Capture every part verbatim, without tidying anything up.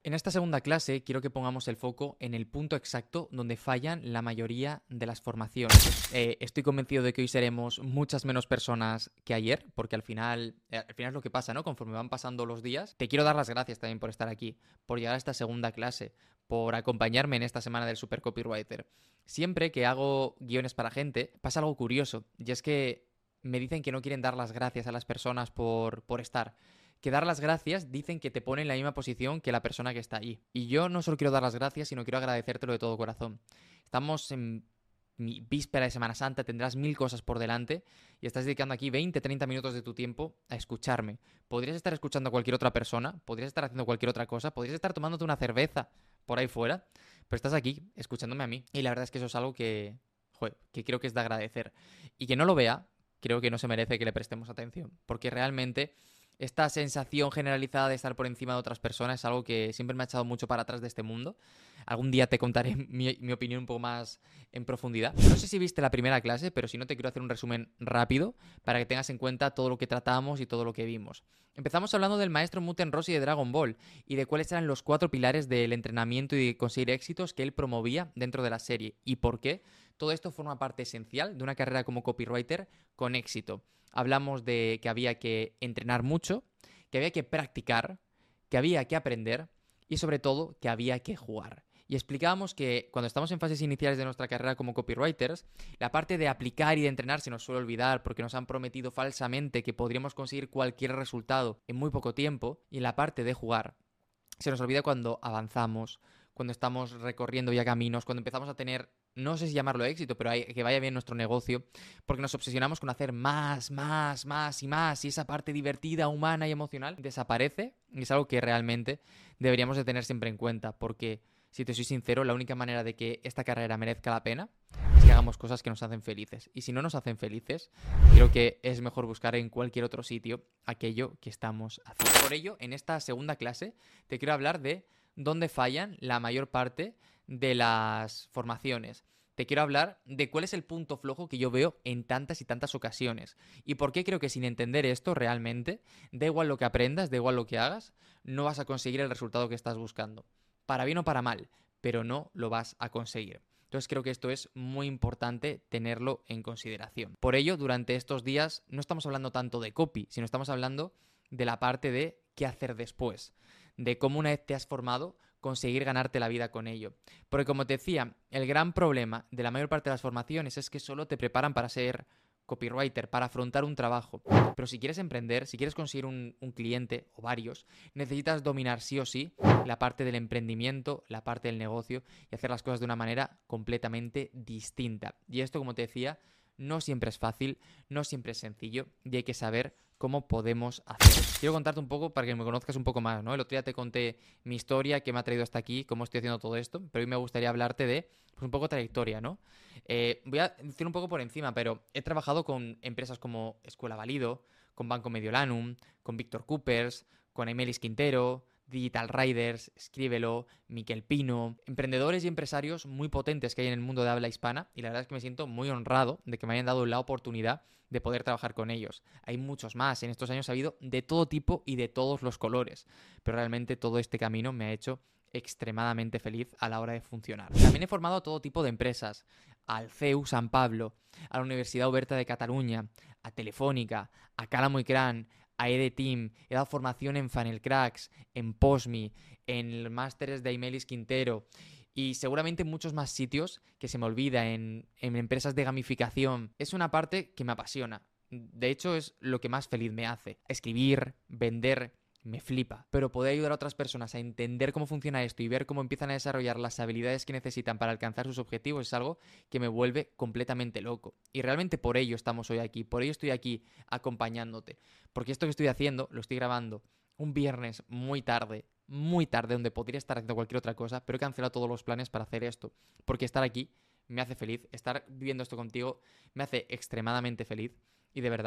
En esta segunda clase quiero que pongamos el foco en el punto exacto donde fallan la mayoría de las formaciones. Eh, estoy convencido de que hoy seremos muchas menos personas que ayer, porque al final, eh, al final es lo que pasa, ¿no? Conforme van pasando los días. Te quiero dar las gracias también por estar aquí, por llegar a esta segunda clase, por acompañarme en esta semana del Super Copywriter. Siempre que hago guiones para gente, pasa algo curioso, y es que me dicen que no quieren dar las gracias a las personas por, por estar. Que dar las gracias dicen que te pone en la misma posición que la persona que está allí. Y yo no solo quiero dar las gracias, sino quiero agradecértelo de todo corazón. Estamos en mi víspera de Semana Santa, tendrás mil cosas por delante y estás dedicando aquí veinte, treinta minutos de tu tiempo a escucharme. Podrías estar escuchando a cualquier otra persona, podrías estar haciendo cualquier otra cosa, podrías estar tomándote una cerveza por ahí fuera, pero estás aquí escuchándome a mí. Y la verdad es que eso es algo que, joder, que creo que es de agradecer. Y que no lo vea, creo que no se merece que le prestemos atención, porque realmente esta sensación generalizada de estar por encima de otras personas es algo que siempre me ha echado mucho para atrás de este mundo. Algún día te contaré mi, mi opinión un poco más en profundidad. No sé si viste la primera clase, pero si no te quiero hacer un resumen rápido para que tengas en cuenta todo lo que tratamos y todo lo que vimos. Empezamos hablando del maestro Muten Rossi de Dragon Ball y de cuáles eran los cuatro pilares del entrenamiento y de conseguir éxitos que él promovía dentro de la serie y por qué todo esto forma parte esencial de una carrera como copywriter con éxito. Hablamos de que había que entrenar mucho, que había que practicar, que había que aprender y sobre todo que había que jugar. Y explicábamos que cuando estamos en fases iniciales de nuestra carrera como copywriters, la parte de aplicar y de entrenar se nos suele olvidar porque nos han prometido falsamente que podríamos conseguir cualquier resultado en muy poco tiempo, y en la parte de jugar se nos olvida cuando avanzamos, cuando estamos recorriendo ya caminos, cuando empezamos a tener, no sé si llamarlo éxito, pero hay, que vaya bien nuestro negocio, porque nos obsesionamos con hacer más, más, más y más, y esa parte divertida, humana y emocional desaparece, y es algo que realmente deberíamos de tener siempre en cuenta, porque, si te soy sincero, la única manera de que esta carrera merezca la pena es que hagamos cosas que nos hacen felices, y si no nos hacen felices, creo que es mejor buscar en cualquier otro sitio aquello que estamos haciendo. Por ello, en esta segunda clase te quiero hablar de dónde fallan la mayor parte de las formaciones. Te quiero hablar de cuál es el punto flojo que yo veo en tantas y tantas ocasiones. Y por qué creo que sin entender esto realmente, da igual lo que aprendas, da igual lo que hagas, no vas a conseguir el resultado que estás buscando. Para bien o para mal, pero no lo vas a conseguir. Entonces creo que esto es muy importante tenerlo en consideración. Por ello, durante estos días no estamos hablando tanto de copy, sino estamos hablando de la parte de qué hacer después, de cómo una vez te has formado conseguir ganarte la vida con ello. Porque como te decía, el gran problema de la mayor parte de las formaciones es que solo te preparan para ser copywriter, para afrontar un trabajo. Pero si quieres emprender, si quieres conseguir un, un cliente o varios, necesitas dominar sí o sí la parte del emprendimiento, la parte del negocio y hacer las cosas de una manera completamente distinta. Y esto, como te decía, no siempre es fácil, no siempre es sencillo y hay que saber cómo podemos hacer. Quiero contarte un poco para que me conozcas un poco más, ¿no? El otro día te conté mi historia, qué me ha traído hasta aquí, cómo estoy haciendo todo esto, pero hoy me gustaría hablarte de, pues, un poco trayectoria, ¿no? Eh, voy a decir un poco por encima, pero he trabajado con empresas como Escuela Valido, con Banco Mediolanum, con Víctor Coopers, con Emelis Quintero, Digital Riders, Escríbelo, Miquel Pino, emprendedores y empresarios muy potentes que hay en el mundo de habla hispana, y la verdad es que me siento muy honrado de que me hayan dado la oportunidad de poder trabajar con ellos. Hay muchos más, en estos años ha habido de todo tipo y de todos los colores, pero realmente todo este camino me ha hecho extremadamente feliz a la hora de funcionar. También he formado a todo tipo de empresas, al C E U San Pablo, a la Universidad Oberta de Cataluña, a Telefónica, a Calamo y Cran, a EDTeam, he dado formación en Funnel Cracks, en Postme, en el másteres de Emelis Quintero y seguramente en muchos más sitios que se me olvida, en, en empresas de gamificación. Es una parte que me apasiona. De hecho, es lo que más feliz me hace. Escribir, vender, me flipa. Pero poder ayudar a otras personas a entender cómo funciona esto y ver cómo empiezan a desarrollar las habilidades que necesitan para alcanzar sus objetivos es algo que me vuelve completamente loco. Y realmente por ello estamos hoy aquí, por ello estoy aquí acompañándote. Porque esto que estoy haciendo, lo estoy grabando un viernes muy tarde, muy tarde, donde podría estar haciendo cualquier otra cosa, pero he cancelado todos los planes para hacer esto. Porque estar aquí me hace feliz, estar viviendo esto contigo me hace extremadamente feliz y de verdad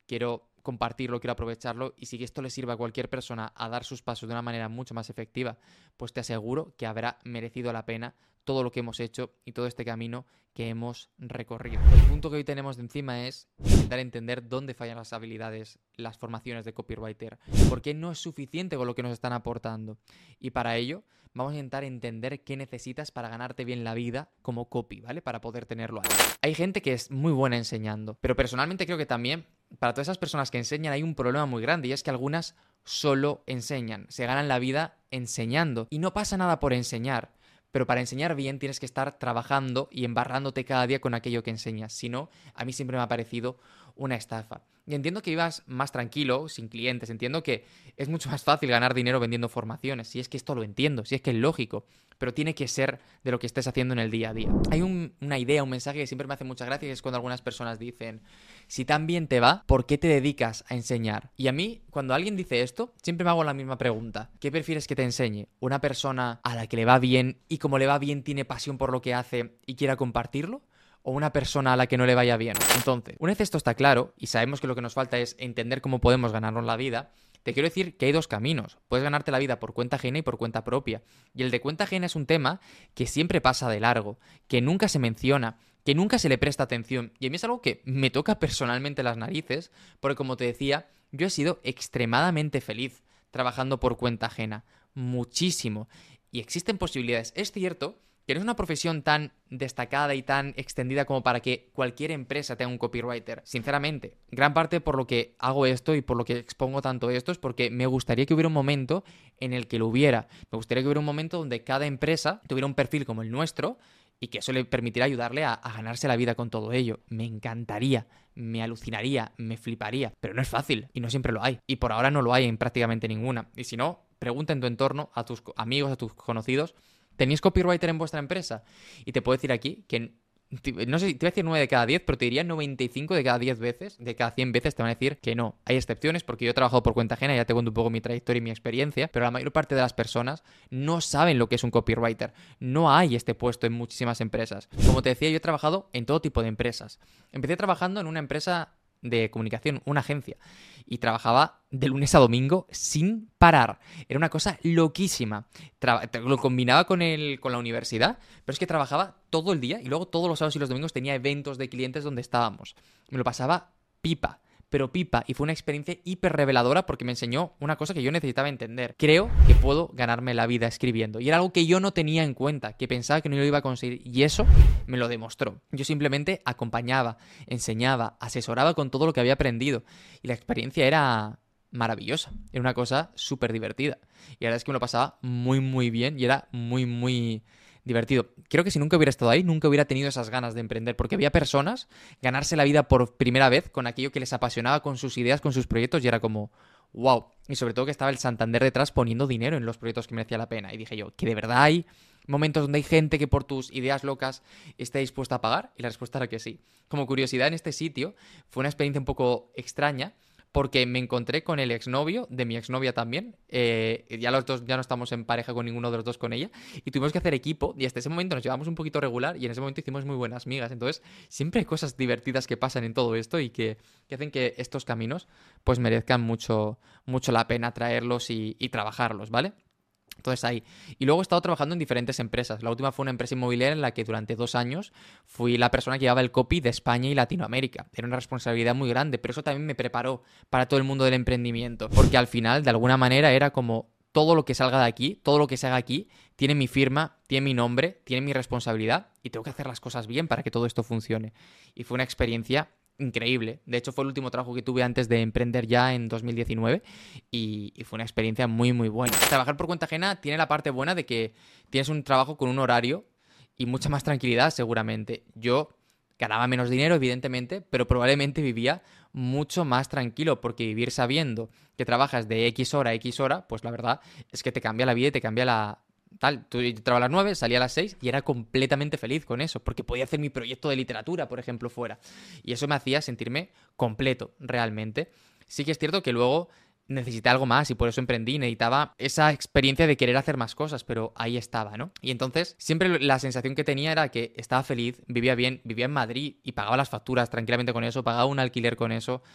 quiero compartirlo, quiero aprovecharlo, y si esto le sirve a cualquier persona a dar sus pasos de una manera mucho más efectiva, pues te aseguro que habrá merecido la pena todo lo que hemos hecho y todo este camino que hemos recorrido. El punto que hoy tenemos de encima es intentar entender dónde fallan las habilidades, las formaciones de copywriter, por qué no es suficiente con lo que nos están aportando. Y para ello vamos a intentar entender qué necesitas para ganarte bien la vida como copy, ¿vale? Para poder tenerlo ahí. Hay gente que es muy buena enseñando, pero personalmente creo que también para todas esas personas que enseñan hay un problema muy grande, y es que algunas solo enseñan, se ganan la vida enseñando, y no pasa nada por enseñar. Pero para enseñar bien tienes que estar trabajando y embarrándote cada día con aquello que enseñas. Si no, a mí siempre me ha parecido una estafa. Y entiendo que ibas más tranquilo, sin clientes. Entiendo que es mucho más fácil ganar dinero vendiendo formaciones. Si es que esto lo entiendo, si es que es lógico. Pero tiene que ser de lo que estés haciendo en el día a día. Hay un, una idea, un mensaje que siempre me hace mucha gracia, y es cuando algunas personas dicen: si tan bien te va, ¿por qué te dedicas a enseñar? Y a mí, cuando alguien dice esto, siempre me hago la misma pregunta. ¿Qué prefieres que te enseñe? ¿Una persona a la que le va bien y como le va bien tiene pasión por lo que hace y quiera compartirlo? ¿O una persona a la que no le vaya bien? Entonces, una vez esto está claro y sabemos que lo que nos falta es entender cómo podemos ganarnos la vida, te quiero decir que hay dos caminos. Puedes ganarte la vida por cuenta ajena y por cuenta propia. Y el de cuenta ajena es un tema que siempre pasa de largo, que nunca se menciona, que nunca se le presta atención. Y a mí es algo que me toca personalmente las narices, porque como te decía, yo he sido extremadamente feliz trabajando por cuenta ajena. Muchísimo. Y existen posibilidades. Es cierto que no es una profesión tan destacada y tan extendida como para que cualquier empresa tenga un copywriter. Sinceramente, gran parte por lo que hago esto y por lo que expongo tanto esto es porque me gustaría que hubiera un momento en el que lo hubiera. Me gustaría que hubiera un momento donde cada empresa tuviera un perfil como el nuestro y que eso le permitiera ayudarle a, a ganarse la vida con todo ello. Me encantaría, me alucinaría, me fliparía. Pero no es fácil y no siempre lo hay. Y por ahora no lo hay en prácticamente ninguna. Y si no, pregunta en tu entorno, a tus amigos, a tus conocidos: ¿tenéis copywriter en vuestra empresa? Y te puedo decir aquí que, no sé, te voy a decir nueve de cada diez, pero te diría noventa y cinco de cada diez veces, de cada cien veces te van a decir que no. Hay excepciones porque yo he trabajado por cuenta ajena, ya te cuento un poco mi trayectoria y mi experiencia, pero la mayor parte de las personas no saben lo que es un copywriter. No hay este puesto en muchísimas empresas. Como te decía, yo he trabajado en todo tipo de empresas. Empecé trabajando en una empresa de comunicación, una agencia, y trabajaba de lunes a domingo sin parar. Era una cosa loquísima. Tra- lo combinaba con, el, con la universidad, pero es que trabajaba todo el día y luego todos los sábados y los domingos tenía eventos de clientes donde estábamos. Me lo pasaba pipa, pero pipa, y fue una experiencia hiper reveladora porque me enseñó una cosa que yo necesitaba entender. Creo que puedo ganarme la vida escribiendo, y era algo que yo no tenía en cuenta, que pensaba que no lo iba a conseguir, y eso me lo demostró. Yo simplemente acompañaba, enseñaba, asesoraba con todo lo que había aprendido, y la experiencia era maravillosa, era una cosa súper divertida, y la verdad es que me lo pasaba muy muy bien y era muy muy divertido. Creo que si nunca hubiera estado ahí, nunca hubiera tenido esas ganas de emprender, porque había personas ganarse la vida por primera vez con aquello que les apasionaba, con sus ideas, con sus proyectos, y era como wow. Y sobre todo que estaba el Santander detrás poniendo dinero en los proyectos que merecía la pena. Y dije yo, que de verdad hay momentos donde hay gente que por tus ideas locas esté dispuesta a pagar, y la respuesta era que sí. Como curiosidad, en este sitio fue una experiencia un poco extraña, porque me encontré con el exnovio de mi exnovia también. Eh, ya los dos ya no estamos en pareja con ninguno de los dos con ella, y tuvimos que hacer equipo, y hasta ese momento nos llevamos un poquito regular, y en ese momento hicimos muy buenas migas. Entonces siempre hay cosas divertidas que pasan en todo esto y que, que hacen que estos caminos pues merezcan mucho, mucho la pena traerlos y, y trabajarlos, ¿vale? Entonces ahí. Y luego he estado trabajando en diferentes empresas. La última fue una empresa inmobiliaria en la que durante dos años fui la persona que llevaba el copy de España y Latinoamérica. Era una responsabilidad muy grande, pero eso también me preparó para todo el mundo del emprendimiento. Porque al final, de alguna manera, era como todo lo que salga de aquí, todo lo que se haga aquí, tiene mi firma, tiene mi nombre, tiene mi responsabilidad, y tengo que hacer las cosas bien para que todo esto funcione. Y fue una experiencia increíble. De hecho, fue el último trabajo que tuve antes de emprender ya en dos mil diecinueve, y, y fue una experiencia muy, muy buena. Trabajar por cuenta ajena tiene la parte buena de que tienes un trabajo con un horario y mucha más tranquilidad, seguramente. Yo ganaba menos dinero, evidentemente, pero probablemente vivía mucho más tranquilo, porque vivir sabiendo que trabajas de X hora a X hora, pues la verdad es que te cambia la vida y te cambia la... Tal, tú trabajaba a las nueve, salía a las seis y era completamente feliz con eso, porque podía hacer mi proyecto de literatura, por ejemplo, fuera. Y eso me hacía sentirme completo, realmente. Sí que es cierto que luego necesité algo más y por eso emprendí, necesitaba esa experiencia de querer hacer más cosas, pero ahí estaba, ¿no? Y entonces siempre la sensación que tenía era que estaba feliz, vivía bien, vivía en Madrid y pagaba las facturas tranquilamente con eso, pagaba un alquiler con eso.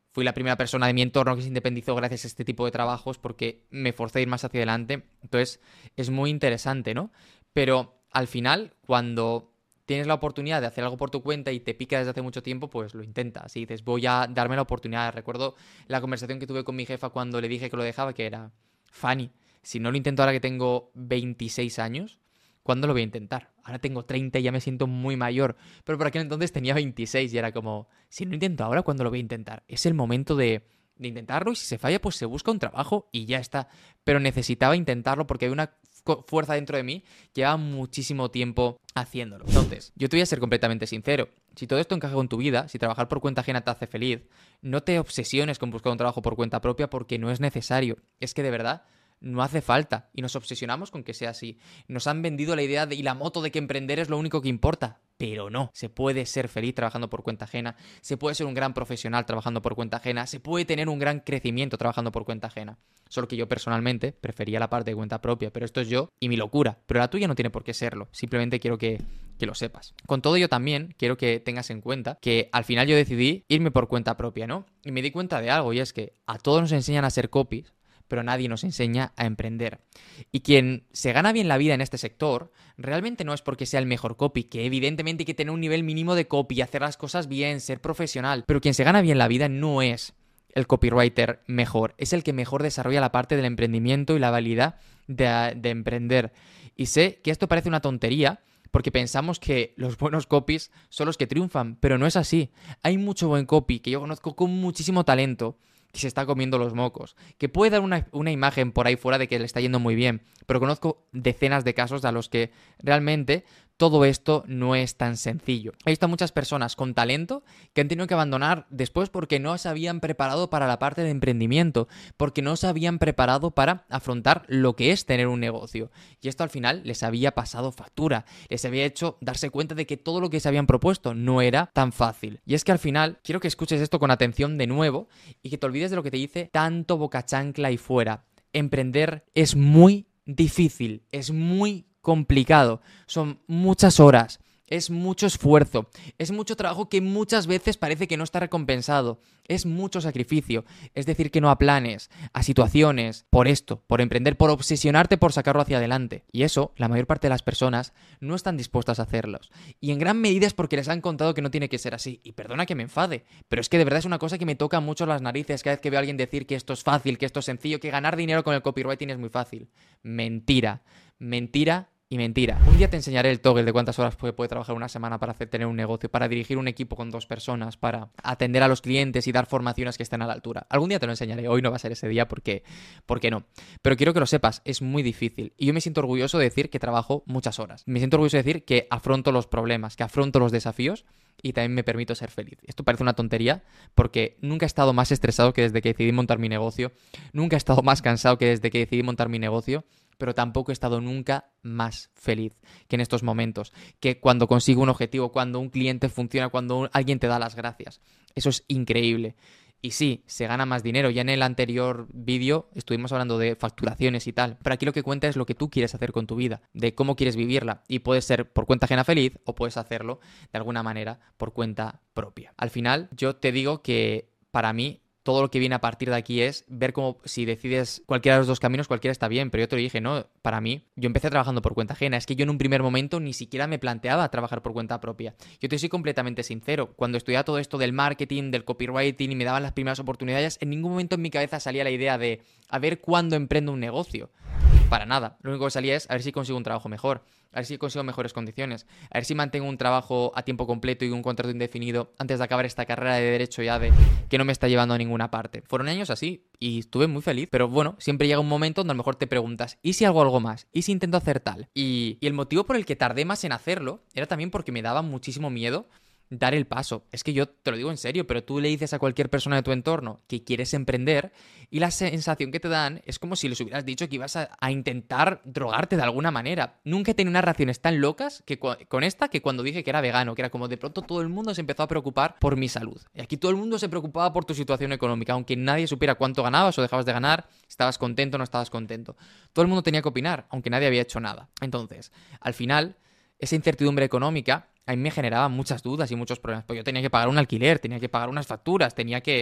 fui la primera persona de mi entorno que se independizó gracias a este tipo de trabajos porque me forcé a ir más hacia adelante. Entonces, es muy interesante, ¿no? Pero al final, cuando tienes la oportunidad de hacer algo por tu cuenta y te pica desde hace mucho tiempo, pues lo intentas. Y dices, voy a darme la oportunidad. Recuerdo la conversación que tuve con mi jefa cuando le dije que lo dejaba, que era, Fanny, si no lo intento ahora que tengo veintiséis años, ¿cuándo lo voy a intentar? Ahora tengo treinta y ya me siento muy mayor. Pero por aquel entonces tenía veintiséis y era como, si no intento ahora, ¿cuándo lo voy a intentar? Es el momento de, de intentarlo y si se falla, pues se busca un trabajo y ya está. Pero necesitaba intentarlo porque hay una fuerza dentro de mí que lleva muchísimo tiempo haciéndolo. Entonces, yo te voy a ser completamente sincero. Si todo esto encaja con tu vida, si trabajar por cuenta ajena te hace feliz, no te obsesiones con buscar un trabajo por cuenta propia porque no es necesario. Es que de verdad no hace falta y nos obsesionamos con que sea así. Nos han vendido la idea de, y la moto de que emprender es lo único que importa. Pero no, se puede ser feliz trabajando por cuenta ajena, se puede ser un gran profesional trabajando por cuenta ajena, se puede tener un gran crecimiento trabajando por cuenta ajena. Solo que yo personalmente prefería la parte de cuenta propia, pero esto es yo y mi locura. Pero la tuya no tiene por qué serlo, simplemente quiero que, que lo sepas. Con todo ello también quiero que tengas en cuenta que al final yo decidí irme por cuenta propia, ¿no? Y me di cuenta de algo y es que a todos nos enseñan a ser copies, pero nadie nos enseña a emprender. Y quien se gana bien la vida en este sector, realmente no es porque sea el mejor copy, que evidentemente hay que tener un nivel mínimo de copy, hacer las cosas bien, ser profesional, pero quien se gana bien la vida no es el copywriter mejor, es el que mejor desarrolla la parte del emprendimiento y la habilidad de, de emprender. Y sé que esto parece una tontería, porque pensamos que los buenos copies son los que triunfan, pero no es así. Hay mucho buen copy que yo conozco con muchísimo talento, que se está comiendo los mocos, que puede dar una, una imagen por ahí fuera de que le está yendo muy bien, pero conozco decenas de casos a los que realmente todo esto no es tan sencillo. He visto a muchas personas con talento que han tenido que abandonar después porque no se habían preparado para la parte de emprendimiento, porque no se habían preparado para afrontar lo que es tener un negocio. Y esto al final les había pasado factura, les había hecho darse cuenta de que todo lo que se habían propuesto no era tan fácil. Y es que al final quiero que escuches esto con atención de nuevo y que te olvides de lo que te dice tanto boca chancla y fuera. Emprender es muy difícil, es muy complicado, son muchas horas, es mucho esfuerzo, es mucho trabajo que muchas veces parece que no está recompensado, es mucho sacrificio, es decir que no a planes, a situaciones, por esto, por emprender, por obsesionarte por sacarlo hacia adelante. Y eso, la mayor parte de las personas no están dispuestas a hacerlos. Y en gran medida es porque les han contado que no tiene que ser así. Y perdona que me enfade, pero es que de verdad es una cosa que me toca mucho las narices cada vez que veo a alguien decir que esto es fácil, que esto es sencillo, que ganar dinero con el copywriting es muy fácil. Mentira, mentira. Y mentira. Un día te enseñaré el toggle de cuántas horas puede, puede trabajar una semana para hacer tener un negocio, para dirigir un equipo con dos personas, para atender a los clientes y dar formaciones que estén a la altura. Algún día te lo enseñaré. Hoy no va a ser ese día porque, porque no. Pero quiero que lo sepas, es muy difícil. Y yo me siento orgulloso de decir que trabajo muchas horas. Me siento orgulloso de decir que afronto los problemas, que afronto los desafíos y también me permito ser feliz. Esto parece una tontería porque nunca he estado más estresado que desde que decidí montar mi negocio. Nunca he estado más cansado que desde que decidí montar mi negocio. Pero tampoco he estado nunca más feliz que en estos momentos, que cuando consigo un objetivo, cuando un cliente funciona, cuando un, alguien te da las gracias. Eso es increíble. Y sí, se gana más dinero. Ya en el anterior vídeo estuvimos hablando de facturaciones y tal, pero aquí lo que cuenta es lo que tú quieres hacer con tu vida, de cómo quieres vivirla. Y puede ser por cuenta ajena feliz o puedes hacerlo de alguna manera por cuenta propia. Al final, yo te digo que para mí todo lo que viene a partir de aquí es ver cómo si decides cualquiera de los dos caminos, cualquiera está bien, pero yo te lo dije, no, para mí, yo empecé trabajando por cuenta ajena, es que yo en un primer momento ni siquiera me planteaba trabajar por cuenta propia. Yo te soy completamente sincero, cuando estudiaba todo esto del marketing, del copywriting y me daban las primeras oportunidades, en ningún momento en mi cabeza salía la idea de a ver cuándo emprendo un negocio. Para nada, lo único que salía es a ver si consigo un trabajo mejor, a ver si consigo mejores condiciones, a ver si mantengo un trabajo a tiempo completo y un contrato indefinido antes de acabar esta carrera de derecho ya de que no me está llevando a ninguna parte. Fueron años así y estuve muy feliz, pero bueno, siempre llega un momento donde a lo mejor te preguntas, ¿y si hago algo más? ¿Y si intento hacer tal? Y, y el motivo por el que tardé más en hacerlo era también porque me daba muchísimo miedo dar el paso. Es que yo te lo digo en serio, pero tú le dices a cualquier persona de tu entorno que quieres emprender y la sensación que te dan es como si les hubieras dicho que ibas a, a intentar drogarte de alguna manera. Nunca he tenido unas reacciones tan locas que con esta que cuando dije que era vegano, que era como de pronto todo el mundo se empezó a preocupar por mi salud. Y aquí todo el mundo se preocupaba por tu situación económica, aunque nadie supiera cuánto ganabas o dejabas de ganar, estabas contento o no estabas contento. Todo el mundo tenía que opinar, aunque nadie había hecho nada. Entonces, al final, esa incertidumbre económica a mí me generaba muchas dudas y muchos problemas, porque yo tenía que pagar un alquiler, tenía que pagar unas facturas, tenía que...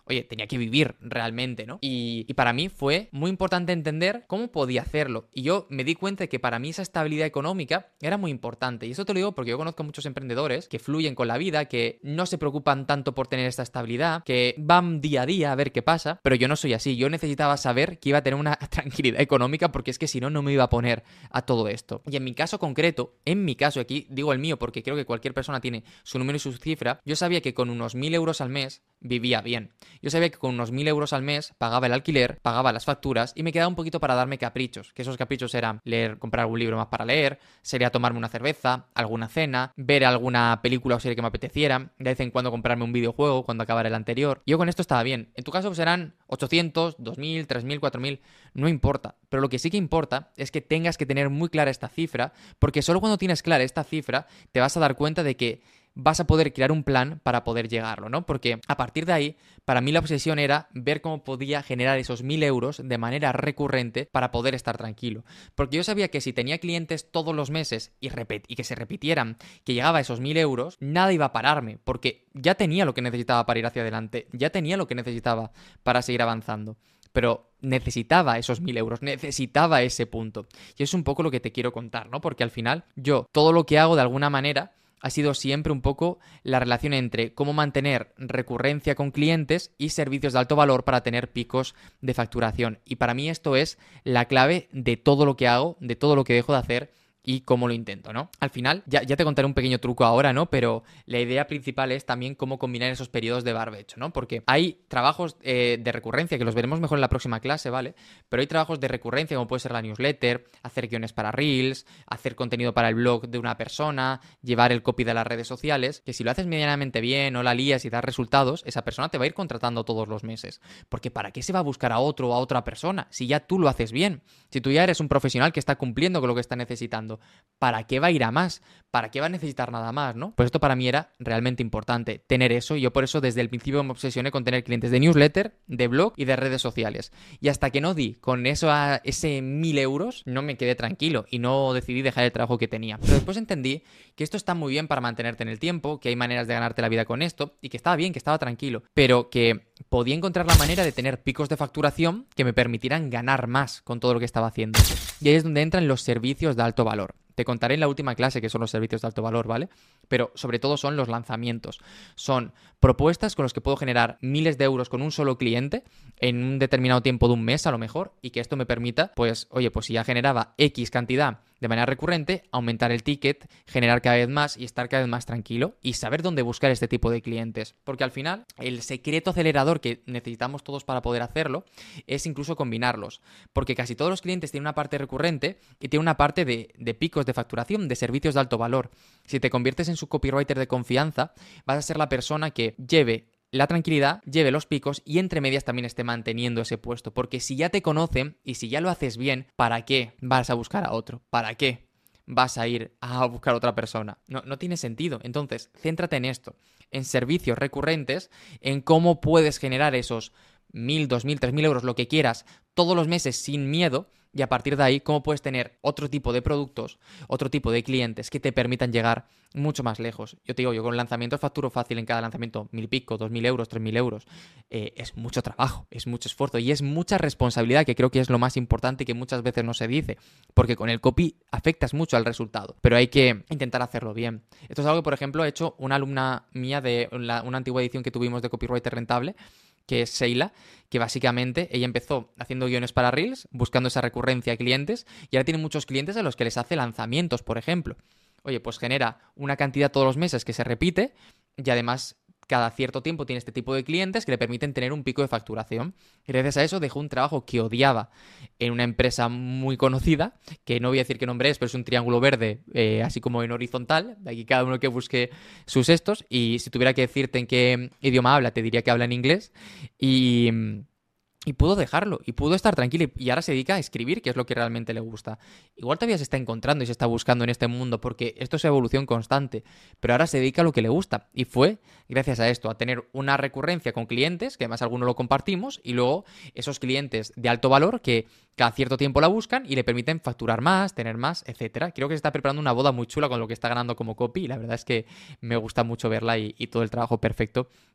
oye, tenía que vivir realmente, ¿no? Y, y para mí fue muy importante entender cómo podía hacerlo. Y yo me di cuenta de que para mí esa estabilidad económica era muy importante. Y eso te lo digo porque yo conozco muchos emprendedores que fluyen con la vida, que no se preocupan tanto por tener esta estabilidad, que van día a día a ver qué pasa, pero yo no soy así. Yo necesitaba saber que iba a tener una tranquilidad económica porque es que si no, no me iba a poner a todo esto. Y en mi caso concreto, en mi caso, aquí digo el mío porque creo que cualquier persona tiene su número y su cifra, yo sabía que con unos mil euros al mes vivía bien. Yo sabía que con unos mil euros al mes pagaba el alquiler, pagaba las facturas y me quedaba un poquito para darme caprichos, que esos caprichos eran leer, comprar algún libro más para leer, sería tomarme una cerveza, alguna cena, ver alguna película o serie que me apeteciera, de vez en cuando comprarme un videojuego cuando acabara el anterior. Yo con esto estaba bien. En tu caso serán ochocientos, dos mil, tres mil, cuatro mil, no importa. Pero lo que sí que importa es que tengas que tener muy clara esta cifra, porque solo cuando tienes clara esta cifra te vas a dar cuenta de que vas a poder crear un plan para poder llegarlo, ¿no? Porque a partir de ahí, para mí la obsesión era ver cómo podía generar esos mil euros de manera recurrente para poder estar tranquilo. Porque yo sabía que si tenía clientes todos los meses y, repet- y que se repitieran, que llegaba a esos mil euros, nada iba a pararme, porque ya tenía lo que necesitaba para ir hacia adelante, ya tenía lo que necesitaba para seguir avanzando. Pero necesitaba esos mil euros, necesitaba ese punto. Y es un poco lo que te quiero contar, ¿no? Porque al final, yo, todo lo que hago de alguna manera ha sido siempre un poco la relación entre cómo mantener recurrencia con clientes y servicios de alto valor para tener picos de facturación. Y para mí esto es la clave de todo lo que hago, de todo lo que dejo de hacer y cómo lo intento, ¿no? Al final, ya, ya te contaré un pequeño truco ahora, ¿no? Pero la idea principal es también cómo combinar esos periodos de barbecho, ¿no? Porque hay trabajos eh, de recurrencia, que los veremos mejor en la próxima clase, ¿vale? Pero hay trabajos de recurrencia, como puede ser la newsletter, hacer guiones para Reels, hacer contenido para el blog de una persona, llevar el copy de las redes sociales, que si lo haces medianamente bien, no la lías y das resultados, esa persona te va a ir contratando todos los meses. Porque ¿para qué se va a buscar a otro o a otra persona si ya tú lo haces bien? Si tú ya eres un profesional que está cumpliendo con lo que está necesitando, ¿para qué va a ir a más? ¿Para qué va a necesitar nada más, no? Pues esto para mí era realmente importante, tener eso, y yo por eso desde el principio me obsesioné con tener clientes de newsletter, de blog y de redes sociales. Y hasta que no di con eso a ese mil euros, no me quedé tranquilo y no decidí dejar el trabajo que tenía. Pero después entendí que esto está muy bien para mantenerte en el tiempo, que hay maneras de ganarte la vida con esto, y que estaba bien, que estaba tranquilo, pero que podía encontrar la manera de tener picos de facturación que me permitieran ganar más con todo lo que estaba haciendo. Y ahí es donde entran los servicios de alto valor. Te contaré en la última clase qué son los servicios de alto valor, ¿vale? Pero sobre todo son los lanzamientos. Son propuestas con las que puedo generar miles de euros con un solo cliente en un determinado tiempo de un mes a lo mejor, y que esto me permita, pues, oye, pues si ya generaba X cantidad de manera recurrente, aumentar el ticket, generar cada vez más y estar cada vez más tranquilo y saber dónde buscar este tipo de clientes. Porque al final, el secreto acelerador que necesitamos todos para poder hacerlo es incluso combinarlos. Porque casi todos los clientes tienen una parte recurrente y tienen una parte de, de picos de facturación, de servicios de alto valor. Si te conviertes en su copywriter de confianza, vas a ser la persona que lleve la tranquilidad, lleve los picos y entre medias también esté manteniendo ese puesto. Porque si ya te conocen y si ya lo haces bien, ¿para qué vas a buscar a otro? ¿Para qué vas a ir a buscar a otra persona? No, no tiene sentido. Entonces, céntrate en esto, en servicios recurrentes, en cómo puedes generar esos mil, dos mil, tres mil euros, lo que quieras, todos los meses sin miedo. Y a partir de ahí, cómo puedes tener otro tipo de productos, otro tipo de clientes que te permitan llegar mucho más lejos. Yo te digo, yo con lanzamientos facturo fácil en cada lanzamiento mil y pico, dos mil euros, tres mil euros. Eh, es mucho trabajo, es mucho esfuerzo y es mucha responsabilidad, que creo que es lo más importante y que muchas veces no se dice. Porque con el copy afectas mucho al resultado, pero hay que intentar hacerlo bien. Esto es algo que, por ejemplo, ha hecho una alumna mía de la, una antigua edición que tuvimos de Copywriter Rentable, que es Sheila, que básicamente ella empezó haciendo guiones para Reels, buscando esa recurrencia de clientes, y ahora tiene muchos clientes a los que les hace lanzamientos, por ejemplo. Oye, pues genera una cantidad todos los meses que se repite, y además cada cierto tiempo tiene este tipo de clientes que le permiten tener un pico de facturación. Gracias a eso dejó un trabajo que odiaba en una empresa muy conocida, que no voy a decir qué nombre es, pero es un triángulo verde, eh, así como en horizontal, de aquí cada uno que busque sus estos, y si tuviera que decirte en qué idioma habla, te diría que habla en inglés, y... Y pudo dejarlo, y pudo estar tranquilo, y ahora se dedica a escribir, que es lo que realmente le gusta. Igual todavía se está encontrando y se está buscando en este mundo, porque esto es evolución constante, pero ahora se dedica a lo que le gusta, y fue gracias a esto, a tener una recurrencia con clientes, que además algunos lo compartimos, y luego esos clientes de alto valor que cada cierto tiempo la buscan y le permiten facturar más, tener más, etcétera. Creo que se está preparando una boda muy chula con lo que está ganando como copy, y la verdad es que me gusta mucho verla y, y todo el trabajo perfecto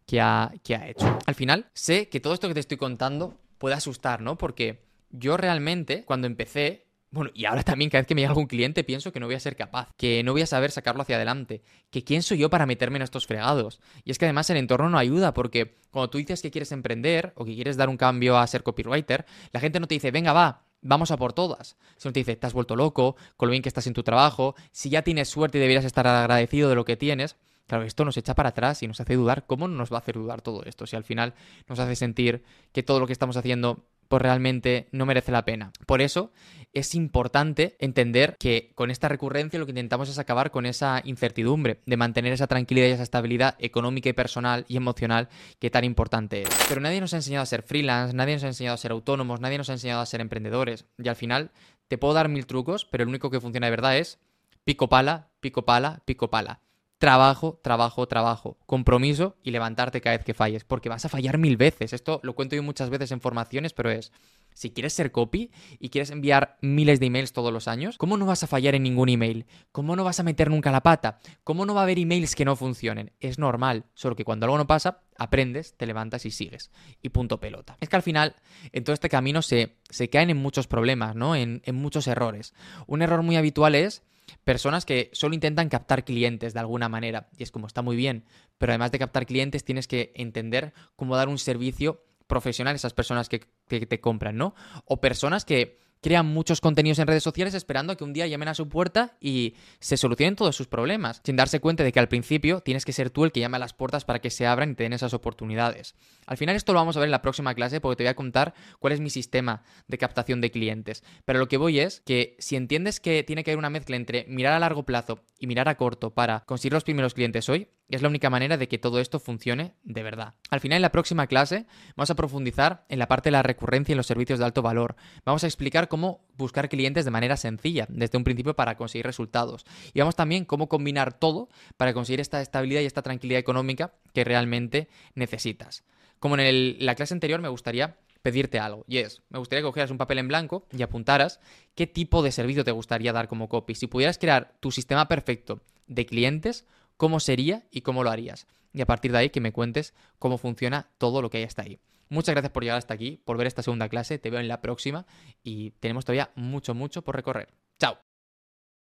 que ha, que ha hecho. Al final, sé que todo esto que te estoy contando puede asustar, ¿no? Porque yo realmente, cuando empecé, bueno, y ahora también cada vez que me llega algún cliente pienso que no voy a ser capaz, que no voy a saber sacarlo hacia adelante, que quién soy yo para meterme en estos fregados. Y es que además el entorno no ayuda, porque cuando tú dices que quieres emprender o que quieres dar un cambio a ser copywriter, la gente no te dice, venga, va, vamos a por todas. Sino te dice, te has vuelto loco, con lo bien que estás en tu trabajo, si ya tienes suerte y deberías estar agradecido de lo que tienes. Claro, esto nos echa para atrás y nos hace dudar. ¿Cómo no nos va a hacer dudar todo esto? Si al final nos hace sentir que todo lo que estamos haciendo pues realmente no merece la pena. Por eso es importante entender que con esta recurrencia lo que intentamos es acabar con esa incertidumbre, de mantener esa tranquilidad y esa estabilidad económica y personal y emocional que tan importante es. Pero nadie nos ha enseñado a ser freelance, nadie nos ha enseñado a ser autónomos, nadie nos ha enseñado a ser emprendedores. Y al final te puedo dar mil trucos, pero el único que funciona de verdad es pico pala, pico pala, pico pala. Trabajo, trabajo, trabajo, compromiso y levantarte cada vez que falles, porque vas a fallar mil veces. Esto lo cuento yo muchas veces en formaciones, pero es, si quieres ser copy y quieres enviar miles de emails todos los años, ¿cómo no vas a fallar en ningún email? ¿Cómo no vas a meter nunca la pata? ¿Cómo no va a haber emails que no funcionen? Es normal, solo que cuando algo no pasa, aprendes, te levantas y sigues. Y punto pelota. Es que al final, en todo este camino se, se caen en muchos problemas, ¿no? En, en muchos errores. Un error muy habitual es personas que solo intentan captar clientes de alguna manera. Y es como, está muy bien, pero además de captar clientes tienes que entender cómo dar un servicio profesional a esas personas que, que te compran, ¿no? O personas que crean muchos contenidos en redes sociales esperando a que un día llamen a su puerta y se solucionen todos sus problemas, sin darse cuenta de que al principio tienes que ser tú el que llame a las puertas para que se abran y te den esas oportunidades. Al final esto lo vamos a ver en la próxima clase porque te voy a contar cuál es mi sistema de captación de clientes. Pero lo que voy es que si entiendes que tiene que haber una mezcla entre mirar a largo plazo y mirar a corto para conseguir los primeros clientes hoy, es la única manera de que todo esto funcione de verdad. Al final, en la próxima clase, vamos a profundizar en la parte de la recurrencia y los servicios de alto valor. Vamos a explicar cómo buscar clientes de manera sencilla, desde un principio para conseguir resultados. Y vamos también cómo combinar todo para conseguir esta estabilidad y esta tranquilidad económica que realmente necesitas. Como en el, la clase anterior, me gustaría pedirte algo. Y es, me gustaría que cogieras un papel en blanco y apuntaras qué tipo de servicio te gustaría dar como copy. Si pudieras crear tu sistema perfecto de clientes, ¿cómo sería y cómo lo harías? Y a partir de ahí que me cuentes cómo funciona todo lo que hay hasta ahí. Muchas gracias por llegar hasta aquí, por ver esta segunda clase. Te veo en la próxima y tenemos todavía mucho, mucho por recorrer. ¡Chao!